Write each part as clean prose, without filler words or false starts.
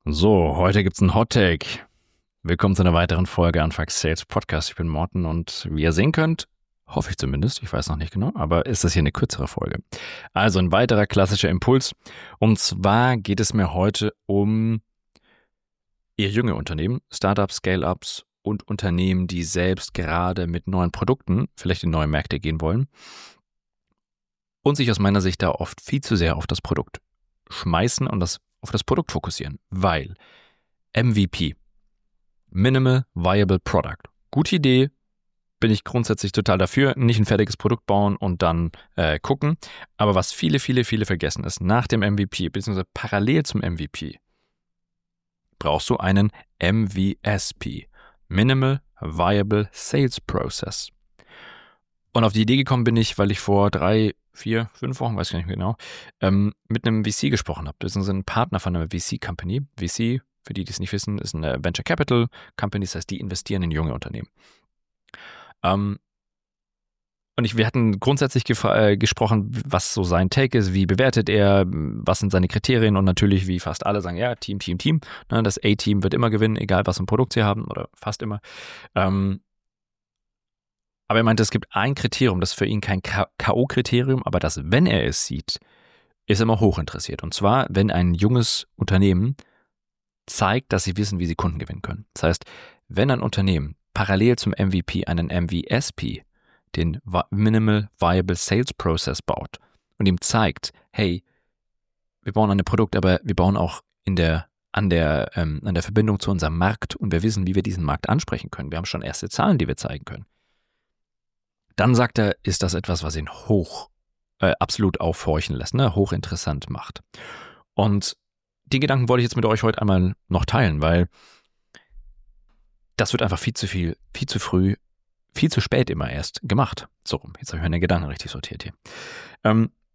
So, heute gibt's einen Hot Take. Willkommen zu einer weiteren Folge Anfang Sales Podcast. Ich bin Morten und wie ihr sehen könnt, hoffe ich zumindest, ich weiß noch nicht genau, aber ist das hier eine kürzere Folge. Also ein weiterer klassischer Impuls. Und zwar geht es mir heute um eher junge Unternehmen, Startups, Scale-Ups und Unternehmen, die selbst gerade mit neuen Produkten vielleicht in neue Märkte gehen wollen und sich aus meiner Sicht da oft viel zu sehr auf das Produkt schmeißen und auf das Produkt fokussieren, weil MVP, Minimal Viable Product, gute Idee, bin ich grundsätzlich total dafür, nicht ein fertiges Produkt bauen und dann gucken, aber was viele vergessen ist, nach dem MVP, beziehungsweise parallel zum MVP, brauchst du einen MVSP, Minimal Viable Sales Process. Und auf die Idee gekommen bin ich, weil ich vor 3, 4, 5 Wochen, weiß ich nicht mehr genau, mit einem VC gesprochen habe. Das ist ein Partner von einer VC-Company. VC, für die es nicht wissen, ist eine Venture Capital Company, das heißt, die investieren in junge Unternehmen. Und wir hatten grundsätzlich gesprochen, was so sein Take ist, wie bewertet er, was sind seine Kriterien und natürlich, wie fast alle sagen, ja, Team. Ne, das A-Team wird immer gewinnen, egal was für ein Produkt sie haben oder fast immer. Aber er meinte, es gibt ein Kriterium, das ist für ihn kein K.O.-Kriterium, aber das, wenn er es sieht, ist er immer hochinteressiert. Und zwar, wenn ein junges Unternehmen zeigt, dass sie wissen, wie sie Kunden gewinnen können. Das heißt, wenn ein Unternehmen parallel zum MVP einen MVSP, den Minimal Viable Sales Process baut und ihm zeigt, hey, wir bauen ein Produkt, aber wir bauen auch an der Verbindung zu unserem Markt und wir wissen, wie wir diesen Markt ansprechen können. Wir haben schon erste Zahlen, die wir zeigen können. Dann sagt er, ist das etwas, was ihn absolut aufhorchen lässt, ne? Hochinteressant macht. Und den Gedanken wollte ich jetzt mit euch heute einmal noch teilen, weil das wird einfach viel zu früh, viel zu spät immer erst gemacht. So, jetzt habe ich meine Gedanken richtig sortiert hier. Vor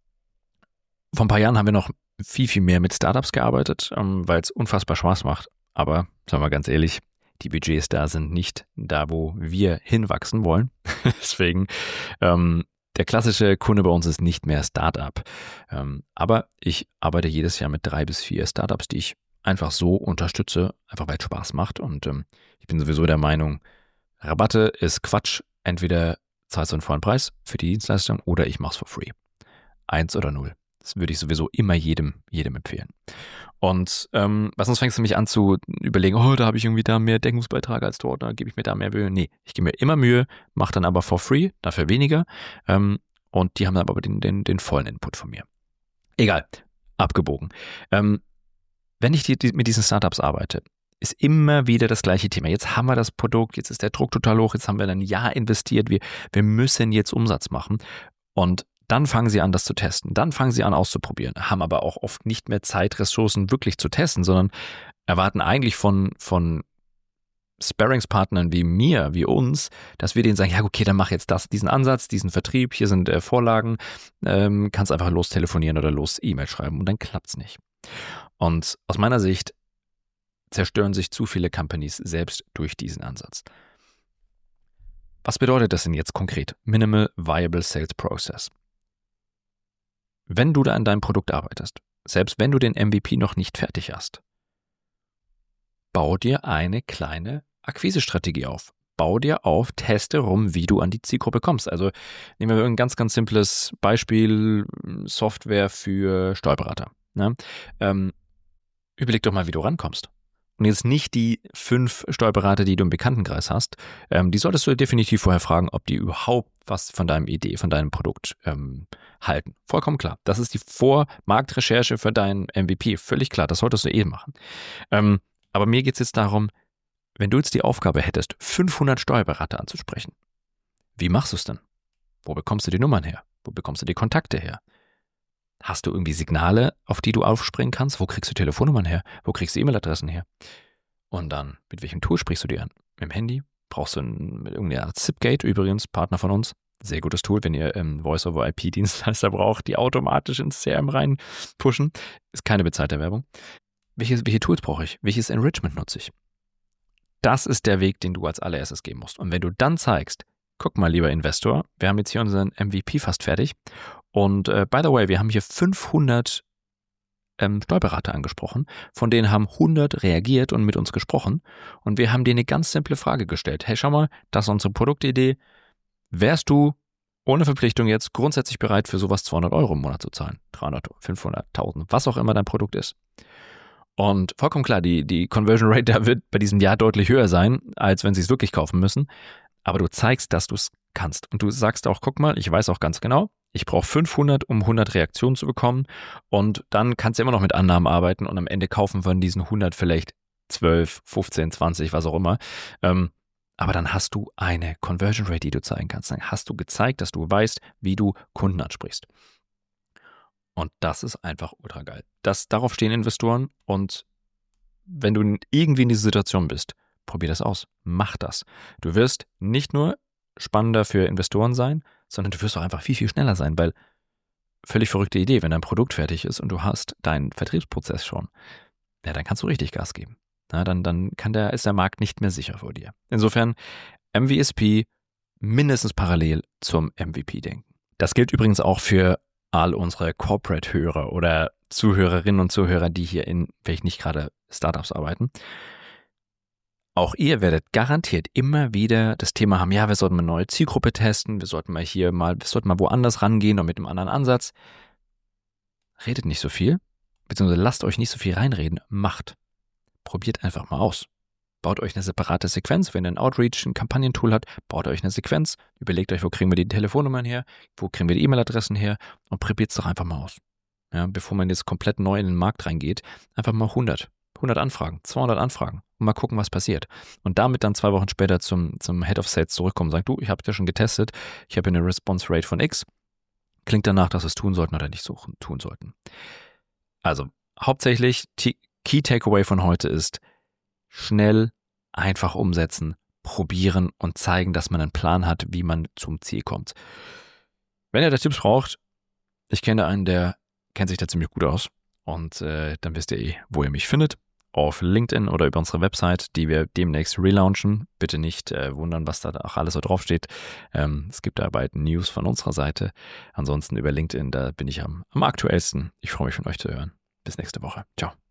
ein paar Jahren haben wir noch viel mehr mit Startups gearbeitet, weil es unfassbar Spaß macht. Aber, sagen wir ganz ehrlich, die Budgets da sind nicht da, wo wir hinwachsen wollen. Deswegen, der klassische Kunde bei uns ist nicht mehr Startup. Aber ich arbeite jedes Jahr mit 3 bis 4 Startups, die ich einfach so unterstütze, einfach weil es Spaß macht. Und ich bin sowieso der Meinung, Rabatte ist Quatsch. Entweder zahlst du einen vollen Preis für die Dienstleistung oder ich mach's for free. 1 oder 0. Das würde ich sowieso immer jedem empfehlen. Und sonst fängst du mich an zu überlegen, oh, da habe ich irgendwie da mehr Deckungsbeitrag als dort, da gebe ich mir da mehr Mühe. Nee, ich gebe mir immer Mühe, mache dann aber for free, dafür weniger. Und die haben dann aber den vollen Input von mir. Egal, abgebogen. Wenn ich mit diesen Startups arbeite, ist immer wieder das gleiche Thema. Jetzt haben wir das Produkt, jetzt ist der Druck total hoch, jetzt haben wir ein Jahr investiert, wir müssen jetzt Umsatz machen. Und dann fangen sie an, das zu testen. Dann fangen sie an, auszuprobieren. Haben aber auch oft nicht mehr Zeit, Ressourcen wirklich zu testen, sondern erwarten eigentlich von Sparringspartnern wie mir, wie uns, dass wir denen sagen, ja okay, dann mach jetzt diesen Ansatz, diesen Vertrieb, hier sind Vorlagen, kannst einfach los telefonieren oder los E-Mail schreiben und dann klappt's nicht. Und aus meiner Sicht zerstören sich zu viele Companies selbst durch diesen Ansatz. Was bedeutet das denn jetzt konkret? Minimal Viable Sales Process. Wenn du da an deinem Produkt arbeitest, selbst wenn du den MVP noch nicht fertig hast, bau dir eine kleine Akquisestrategie auf. Bau dir auf, teste rum, wie du an die Zielgruppe kommst. Also nehmen wir ein ganz simples Beispiel, Software für Steuerberater. Ne? Überleg doch mal, wie du rankommst. Und jetzt nicht die 5 Steuerberater, die du im Bekanntenkreis hast, die solltest du definitiv vorher fragen, ob die überhaupt was von deinem Idee, von deinem Produkt halten. Vollkommen klar. Das ist die Vormarktrecherche für deinen MVP. Völlig klar, das solltest du machen. Aber mir geht es jetzt darum, wenn du jetzt die Aufgabe hättest, 500 Steuerberater anzusprechen, wie machst du es denn? Wo bekommst du die Nummern her? Wo bekommst du die Kontakte her? Hast du irgendwie Signale, auf die du aufspringen kannst? Wo kriegst du Telefonnummern her? Wo kriegst du E-Mail-Adressen her? Und dann, mit welchem Tool sprichst du dir an? Mit dem Handy? Brauchst du mit irgendeiner Art Zipgate, übrigens, Partner von uns. Sehr gutes Tool, wenn ihr Voice-over-IP-Dienstleister braucht, die automatisch ins CRM rein pushen. Ist keine bezahlte Werbung. Welche Tools brauche ich? Welches Enrichment nutze ich? Das ist der Weg, den du als allererstes gehen musst. Und wenn du dann zeigst, guck mal, lieber Investor, wir haben jetzt hier unseren MVP fast fertig. Und by the way, wir haben hier 500 Steuerberater angesprochen, von denen haben 100 reagiert und mit uns gesprochen und wir haben denen eine ganz simple Frage gestellt. Hey, schau mal, das ist unsere Produktidee. Wärst du ohne Verpflichtung jetzt grundsätzlich bereit, für sowas 200 Euro im Monat zu zahlen? 300, 500, 1000, was auch immer dein Produkt ist. Und vollkommen klar, die Conversion Rate da wird bei diesem Jahr deutlich höher sein, als wenn sie es wirklich kaufen müssen. Aber du zeigst, dass du es kannst. Und du sagst auch, guck mal, ich weiß auch ganz genau, ich brauche 500, um 100 Reaktionen zu bekommen. Und dann kannst du immer noch mit Annahmen arbeiten und am Ende kaufen von diesen 100 vielleicht 12, 15, 20, was auch immer. Aber dann hast du eine Conversion Rate, die du zeigen kannst. Dann hast du gezeigt, dass du weißt, wie du Kunden ansprichst. Und das ist einfach ultra geil. Darauf stehen Investoren und wenn du irgendwie in dieser Situation bist, probier das aus. Mach das. Du wirst nicht nur spannender für Investoren sein, sondern du wirst auch einfach viel, viel schneller sein, weil völlig verrückte Idee, wenn dein Produkt fertig ist und du hast deinen Vertriebsprozess schon, ja, dann kannst du richtig Gas geben. Ja, dann ist der Markt nicht mehr sicher vor dir. Insofern MVSP mindestens parallel zum MVP denken. Das gilt übrigens auch für all unsere Corporate-Hörer oder Zuhörerinnen und Zuhörer, die hier in, vielleicht nicht gerade Startups arbeiten. Auch ihr werdet garantiert immer wieder das Thema haben, ja, wir sollten mal eine neue Zielgruppe testen, wir sollten mal woanders rangehen und mit einem anderen Ansatz. Redet nicht so viel, beziehungsweise lasst euch nicht so viel reinreden, macht. Probiert einfach mal aus. Baut euch eine separate Sequenz. Wenn ihr ein Outreach, ein Kampagnentool habt, baut euch eine Sequenz. Überlegt euch, wo kriegen wir die Telefonnummern her, wo kriegen wir die E-Mail-Adressen her und probiert es doch einfach mal aus. Ja, bevor man jetzt komplett neu in den Markt reingeht, einfach mal 100 Anfragen, 200 Anfragen und mal gucken, was passiert. Und damit dann 2 Wochen später zum Head of Sales zurückkommen und sagen, du, ich habe das schon getestet, ich habe eine Response Rate von X. Klingt danach, dass wir es tun sollten oder nicht tun sollten. Also hauptsächlich Key Takeaway von heute ist, schnell, einfach umsetzen, probieren und zeigen, dass man einen Plan hat, wie man zum Ziel kommt. Wenn ihr da Tipps braucht, ich kenne einen, der kennt sich da ziemlich gut aus und dann wisst ihr wo ihr mich findet. Auf LinkedIn oder über unsere Website, die wir demnächst relaunchen. Bitte nicht wundern, was da auch alles so draufsteht. Es gibt da bald News von unserer Seite. Ansonsten über LinkedIn, da bin ich am aktuellsten. Ich freue mich von euch zu hören. Bis nächste Woche. Ciao.